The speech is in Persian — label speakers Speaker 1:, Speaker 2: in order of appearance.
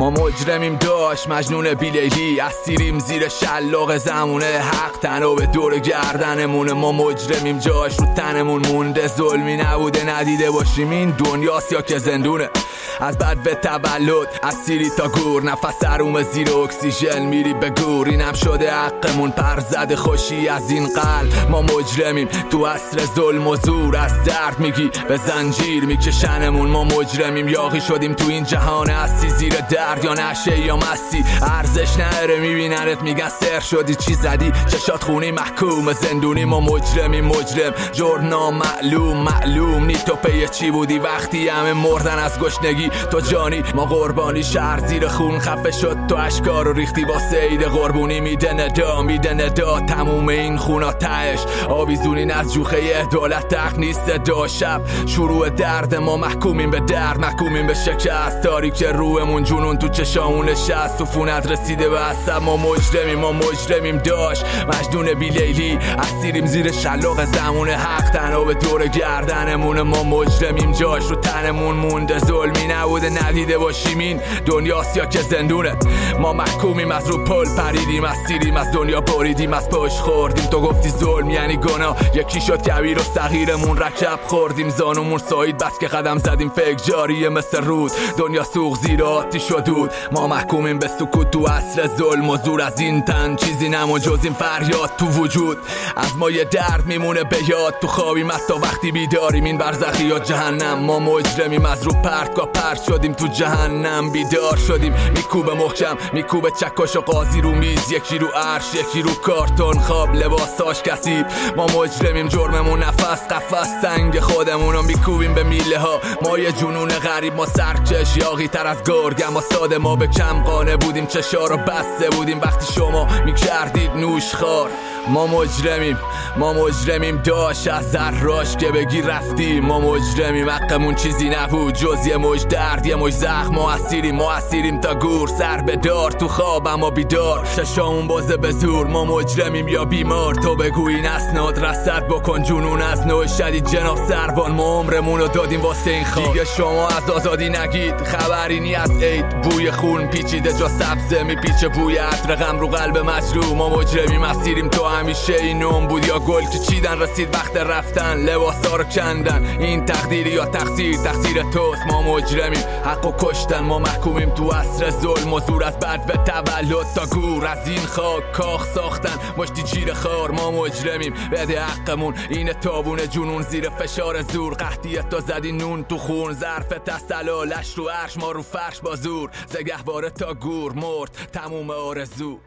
Speaker 1: ما مجرمیم داشت مجنون بیلیلی، اسیریم زیر شلاق زمونه حق تنها به دور گردنمونه. ما مجرمیم جاش رو تنمون مونده، ظلمی نبوده ندیده باشیم این دنیاست یا که زندونه. از بد به تولد اسیری تا گور، نفس حروم زیر اکسیژن میری به گور. اینم شده حقمون پر زده خوشی از این قلب. ما مجرمیم تو عصر ظلم و زور، از درد میگی به زنجیر میکشنمون. ما مجرمیم یاغی شدیم تو این جهان هستی، زیر درد یا نشه یا مستی ارزش نره. میبیننت میگن سر شدی چی زدی، چشات خونی محکوم زندونی. ما مجرمیم مجرم جرنا معلوم نی تو پی چی بودی وقتی همه مردن از گشنگی تو جانی. ما قربانی شهر زیر خون خفه شد تو اشکار رو ریختی واسه عید قربونی. میده ندا تموم این خونا تهش آویزونین از جوخه دولت تق نیست دا. شب شروع درد ما محکومیم به درد، محکومیم به شکست. تاریک روحمون جنون تو چشامون نشست، سفونت رسیده به عصب. ما مجرمیم داشت مجنون بیلیلی، اسیریم زیر شلاق زمونه حق تنها به دور گردنمونه. ما مجرمیم جاش رو تنمون مونده، ظلمی نبوده ندیده باشیم این دنیاست یا که زندونه. ما محکومیم از رو پل پریدیم، اسیریم از دنیا بریدیم، از پاش خوردیم. تو گفتی ظلم یعنی گناه، یکی شد کبیر و صغیرمون رکب خوردیم. زانمون سایید بس که قدم زدیم فکر جاریه مثل رود، دنیا سوق زیر آتیش و دود. ما محکومیم به سکوت تو عصر ظلم و زور، از این تن چیزی نمون جز این فریاد تو وجود. از ما یه درد میمونه به یاد تو خوابیم حتی وقتی بیداریم این برزخی یا جهنم. ما مجرمیم از رو پرتگاه پرت شدیم تو جهنم، بیدار شدیم میکوبه محکم میکوبه چکش و قاضی رو میز، یکی رو عرش یکی رو کارتون خواب لباساش کثیف. ما مجرمیم جرممون نفس قفس سنگ خودمونو میکوبیم به میله ها. ما یه جنون غریب، ما سرکش یاغی تر از گرگم. ما ساده ما به کم قانه بودیم، چشا رو بسته بودیم وقتی شما میکردید نوش خار. ما مجرمیم داشت از ذراش که بگی رفتیم. ما مجرمیم حقمون چیزی نبود جز یه مج درد یه مج زخم. ما اسیریم تا گور سر به دار تو خواب اما بیدار، ششامون بازه به زور. ما مجرمیم یا بیمار تو بگو این اسناد رصد بکن جنون از نوع شدید جناب سروان. ما عمرمونو دادیم واسه این خواب، دیگه شما از آزادی نگید خبری نی از عید. بوی خون پیچیده جا سبزه میپیچه بوی عطر غم رو قلب مجروح. ما مجرمیم اسیریم تو همیشه این نوم بود یا گل که چیدن رسید وقت رفتن لباسا رو کندن. این تقدیری یا تقصیر توست. ما مجرمیم حقو کشتن. ما محکومیم تو عصر ظلم و زور، از بد به تولد تا گور. از این خاک کاخ ساختن مشتی جیر خار. ما مجرمیم بده حقمون اینه تابون جنون زیر فشار زور. قحطیت تا زدی نون تو خون، ظرف تسلالش رو عرش ما رو فرش با زور. زگهواره تا گور مرد تموم آرزو.